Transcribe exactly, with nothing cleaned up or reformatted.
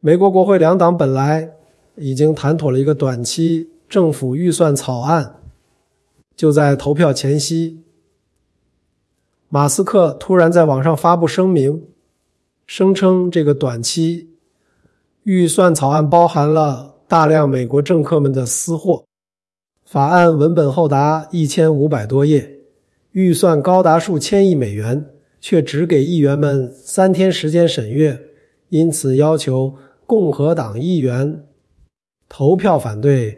美国国会两党本来已经谈妥了一个短期政府预算草案，就在投票前夕，马斯克突然在网上发布声明，声称这个短期预算草案包含了大量美国政客们的私货，法案文本厚达一千五百多页，预算高达数千亿美元，却只给议员们三天时间审阅，因此要求共和党议员投票反对